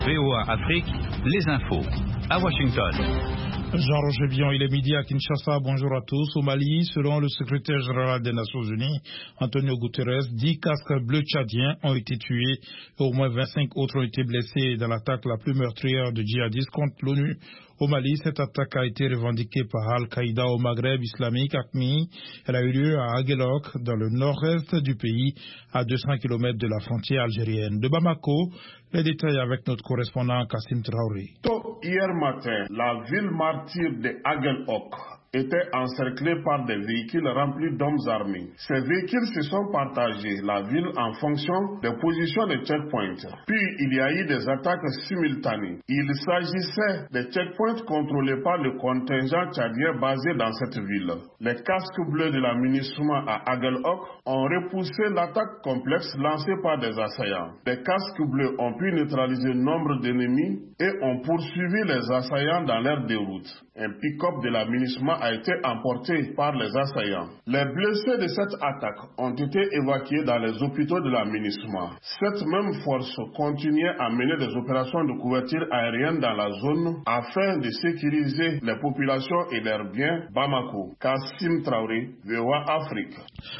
VOA Afrique, les infos. À Washington. Jean-Roger Bion, il est midi à Kinshasa. Bonjour à tous. Au Mali, selon le secrétaire général des Nations Unies, Antonio Guterres, 10 casques bleus tchadiens ont été tués et au moins 25 autres ont été blessés dans l'attaque la plus meurtrière de djihadistes contre l'ONU. Au Mali, cette attaque a été revendiquée par Al-Qaïda au Maghreb islamique, AQMI. Elle a eu lieu à Aguelok, dans le nord-est du pays, à 200 km de la frontière algérienne. De Bamako, les détails avec notre correspondant Kassim Traoré. Hier matin, la ville martyre de Aguelok était encerclée par des véhicules remplis d'hommes armés. Ces véhicules se sont partagés la ville en fonction des positions des checkpoints. Puis il y a eu des attaques simultanées. Il s'agissait des checkpoints contrôlés par le contingent tchadien basé dans cette ville. Les casques bleus de la MINUSMA à Aguelok ont repoussé l'attaque complexe lancée par des assaillants. Les casques bleus ont pu neutraliser nombre d'ennemis et ont poursuivi les assaillants dans leur déroute. Un pick-up de la MINUSMA a été emporté par les assaillants. Les blessés de cette attaque ont été évacués dans les hôpitaux de la MINUSMA. Cette même force continuait à mener des opérations de couverture aérienne dans la zone afin de sécuriser les populations et leurs biens. Bamako, Kassim Traoré, VOA Afrique.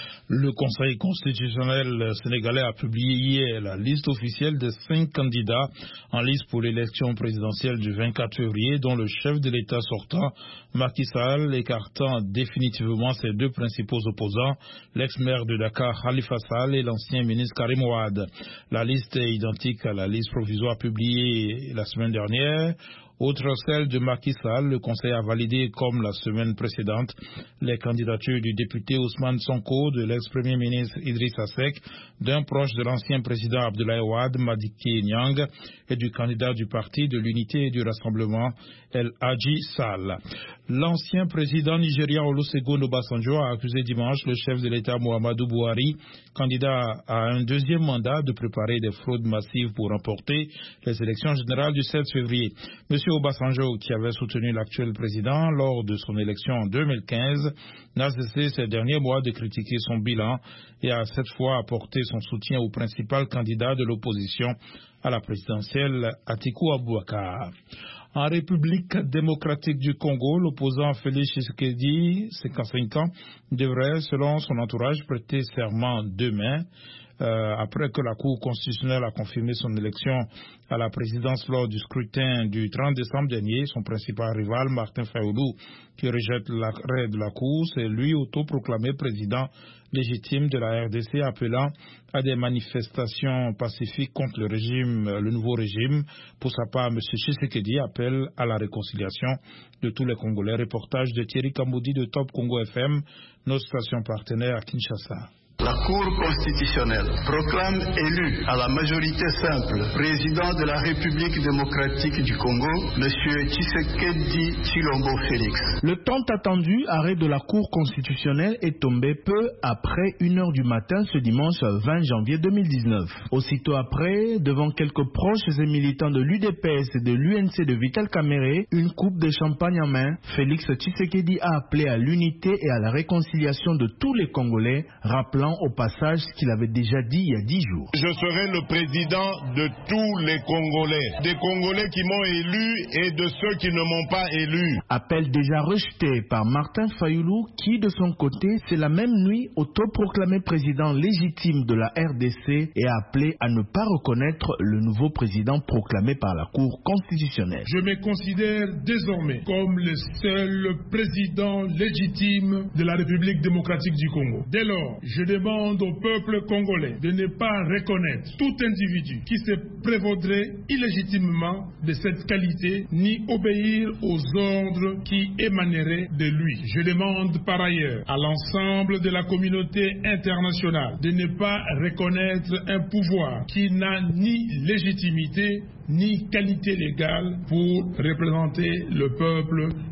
Le Conseil constitutionnel sénégalais a publié hier la liste officielle des 5 candidats en lice pour l'élection présidentielle du 24 février, dont le chef de l'État sortant, Macky Sall, écartant définitivement ses 2 principaux opposants, l'ex-maire de Dakar, Khalifa Sall, et l'ancien ministre Karim Wade. La liste est identique à la liste provisoire publiée la semaine dernière. Outre celle de Macky Sall, le Conseil a validé, comme la semaine précédente, les candidatures du député Ousmane Sonko, de l'ex-premier ministre Idrissa Seck, d'un proche de l'ancien président Abdoulaye Wade, Madické Niang, et du candidat du Parti de l'Unité et du Rassemblement, El Hadji Sall. L'ancien président nigérien Olusegun Obasanjo a accusé dimanche le chef de l'État Muhammadu Buhari, candidat à un 2e mandat, de préparer des fraudes massives pour remporter les élections générales du 7 février. Monsieur Obasanjo, qui avait soutenu l'actuel président lors de son élection en 2015, n'a cessé ces derniers mois de critiquer son bilan et a cette fois apporté son soutien au principal candidat de l'opposition à la présidentielle, Atiku Abubakar. En République démocratique du Congo, l'opposant Félix Tshisekedi, 55 ans, devrait, selon son entourage, prêter serment demain. Après que la Cour constitutionnelle a confirmé son élection à la présidence lors du scrutin du 30 décembre dernier, son principal rival, Martin Fayoulou, qui rejette l'arrêt de la Cour, c'est lui autoproclamé président légitime de la RDC, appelant à des manifestations pacifiques contre le nouveau régime. Pour sa part, M. Tshisekedi appelle à la réconciliation de tous les Congolais. Reportage de Thierry Kamboudi de Top Congo FM, notre station partenaire à Kinshasa. La Cour constitutionnelle proclame élu à la majorité simple président de la République démocratique du Congo, M. Tshisekedi Tshilombo Félix. Le tant attendu arrêt de la Cour constitutionnelle est tombé peu après 1h du matin ce dimanche 20 janvier 2019. Aussitôt après, devant quelques proches et militants de l'UDPS et de l'UNC de Vital Kamerhe, une coupe de champagne en main, Félix Tshisekedi a appelé à l'unité et à la réconciliation de tous les Congolais, rappelant au passage ce qu'il avait déjà dit il y a 10 jours. Je serai le président de tous les Congolais, des Congolais qui m'ont élu et de ceux qui ne m'ont pas élu. Appel déjà rejeté par Martin Fayoulou qui, de son côté, c'est la même nuit autoproclamé président légitime de la RDC et a appelé à ne pas reconnaître le nouveau président proclamé par la Cour constitutionnelle. Je me considère désormais comme le seul président légitime de la République démocratique du Congo. Dès lors, je demande au peuple congolais de ne pas reconnaître tout individu qui se prévaudrait illégitimement de cette qualité ni obéir aux ordres qui émaneraient de lui. Je demande par ailleurs à l'ensemble de la communauté internationale de ne pas reconnaître un pouvoir qui n'a ni légitimité ni qualité légale pour représenter le peuple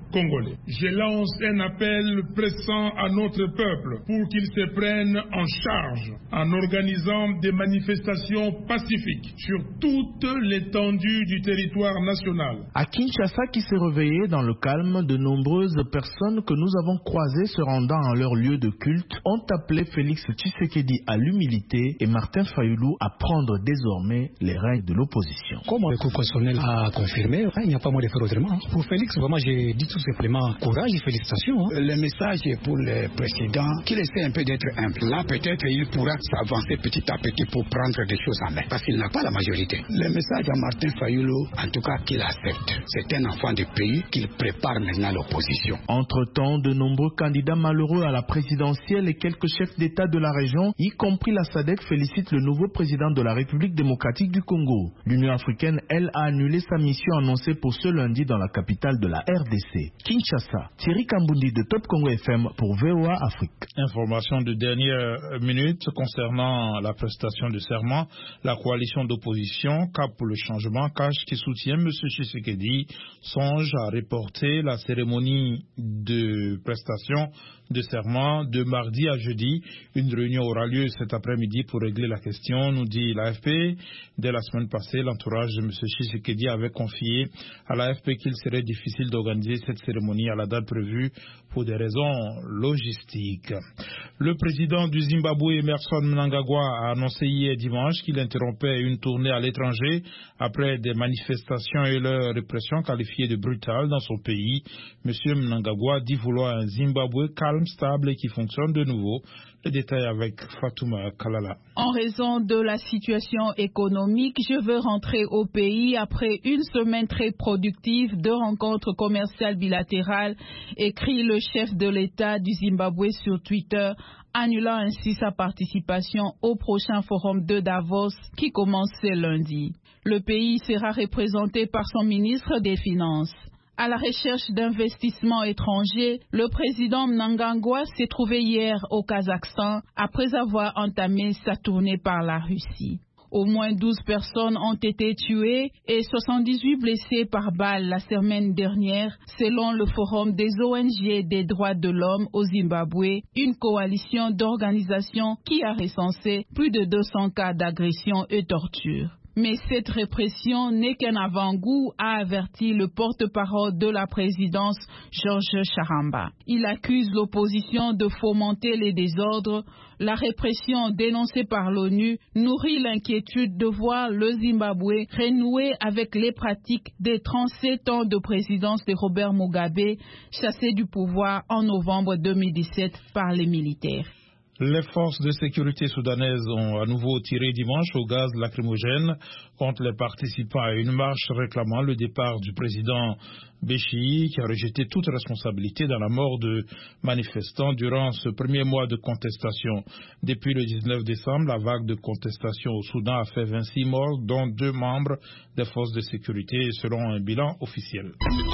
congolais. Je lance un appel pressant à notre peuple pour qu'il se prenne en charge en organisant des manifestations pacifiques sur toute l'étendue du territoire national. À Kinshasa, qui s'est réveillé dans le calme, de nombreuses personnes que nous avons croisées se rendant en leur lieu de culte ont appelé Félix Tshisekedi à l'humilité et Martin Fayulu à prendre désormais les règnes de l'opposition. Comme le Cour constitutionnel a confirmé, il n'y a pas moyen de faire autrement. Pour Félix, vraiment, j'ai dit tout simplement courage et félicitations. Le message est pour le président qu'il essaie un peu d'être humble. Là, peut-être il pourra s'avancer petit à petit pour prendre des choses en main, parce qu'il n'a pas la majorité. Le message à Martin Fayulu, en tout cas, qu'il accepte. C'est un enfant du pays qu'il prépare maintenant l'opposition. Entre-temps, de nombreux candidats malheureux à la présidentielle et quelques chefs d'État de la région, y compris la SADC, félicitent le nouveau président de la République démocratique du Congo. L'Union africaine, elle, a annulé sa mission annoncée pour ce lundi dans la capitale de la RDC. Kinshasa, Thierry Kambundi de Top Congo FM pour VOA Afrique. Information de dernière minute concernant la prestation de serment. La coalition d'opposition Cap pour le changement, CACH, qui soutient M. Tshisekedi, songe à reporter la cérémonie de prestation de serment de mardi à jeudi. Une réunion aura lieu cet après-midi pour régler la question, nous dit l'AFP. Dès la semaine passée, l'entourage de M. Tshisekedi avait confié à l'AFP qu'il serait difficile d'organiser cette cérémonie à la date prévue pour des raisons logistiques. Le président du Zimbabwe, Emmerson Mnangagwa, a annoncé hier dimanche qu'il interrompait une tournée à l'étranger après des manifestations et leur répression qualifiée de brutale dans son pays. M. Mnangagwa dit vouloir un Zimbabwe calme, stable et qui fonctionne de nouveau. Les détails avec Fatouma Kalala. En raison de la situation économique, je veux rentrer au pays après une semaine très productive de rencontres commerciales bilatérales, écrit le chef de l'État du Zimbabwe sur Twitter, annulant ainsi sa participation au prochain forum de Davos qui commence ce lundi. Le pays sera représenté par son ministre des Finances. À la recherche d'investissements étrangers, le président Mnangagwa s'est trouvé hier au Kazakhstan après avoir entamé sa tournée par la Russie. Au moins 12 personnes ont été tuées et 78 blessées par balle la semaine dernière, selon le Forum des ONG des droits de l'homme au Zimbabwe, une coalition d'organisations qui a recensé plus de 200 cas d'agression et torture. Mais cette répression n'est qu'un avant-goût, a averti le porte-parole de la présidence, Georges Charamba. Il accuse l'opposition de fomenter les désordres. La répression dénoncée par l'ONU nourrit l'inquiétude de voir le Zimbabwe renouer avec les pratiques des 37 ans de présidence de Robert Mugabe, chassé du pouvoir en novembre 2017 par les militaires. Les forces de sécurité soudanaises ont à nouveau tiré dimanche au gaz lacrymogène contre les participants à une marche réclamant le départ du président Béchi, qui a rejeté toute responsabilité dans la mort de manifestants durant ce premier mois de contestation. Depuis le 19 décembre, la vague de contestation au Soudan a fait 26 morts, dont 2 membres des forces de sécurité, selon un bilan officiel.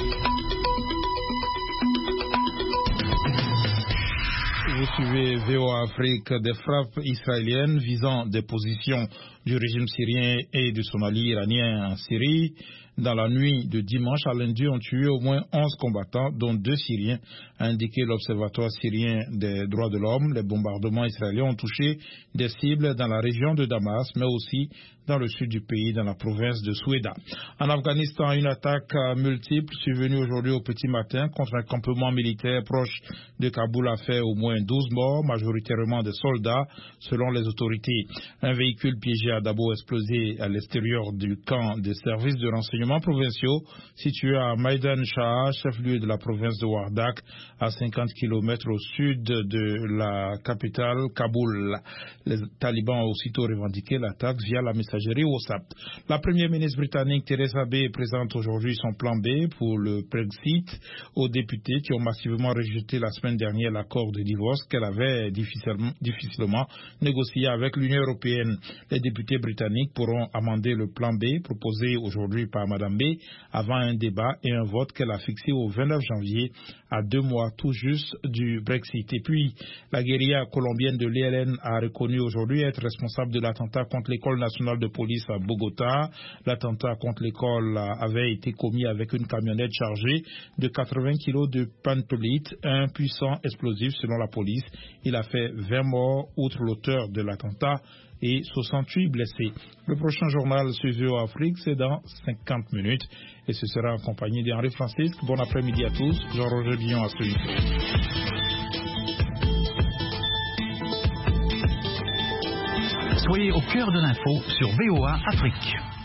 Vous suivez VOA Afrique. Des frappes israéliennes visant des positions du régime syrien et de son allié iranien en Syrie dans la nuit de dimanche à lundi ont tué au moins 11 combattants, dont 2 Syriens, a indiqué l'Observatoire syrien des droits de l'homme. Les bombardements israéliens ont touché des cibles dans la région de Damas, mais aussi dans le sud du pays, dans la province de Soueda. En Afghanistan, une attaque multiple survenue aujourd'hui au petit matin contre un campement militaire proche de Kaboul a fait au moins 12 morts, majoritairement des soldats, selon les autorités. Un véhicule piégé a d'abord explosé à l'extérieur du camp des services de renseignement provinciaux situé à Maidan Shah, chef-lieu de la province de Wardak, à 50 km au sud de la capitale Kaboul. Les talibans ont aussitôt revendiqué l'attaque via la messagerie WhatsApp. La première ministre britannique Theresa May présente aujourd'hui son plan B pour le Brexit aux députés qui ont massivement rejeté la semaine dernière l'accord de divorce qu'elle avait difficilement négocié avec l'Union européenne. Les députés députés britanniques pourront amender le plan B proposé aujourd'hui par Mme May avant un débat et un vote qu'elle a fixé au 29 janvier à 2 mois tout juste du Brexit. Et puis, la guérilla colombienne de l'ELN a reconnu aujourd'hui être responsable de l'attentat contre l'école nationale de police à Bogota. L'attentat contre l'école avait été commis avec une camionnette chargée de 80 kg de pentolite, un puissant explosif selon la police. Il a fait 20 morts outre l'auteur de l'attentat et 68 blessés. Le prochain journal sur VOA Afrique, c'est dans 50 minutes et ce sera en compagnie d'Henri Francisque. Bon après-midi à tous. Jean-Roger Billon à ce micro. Soyez au cœur de l'info sur VOA Afrique.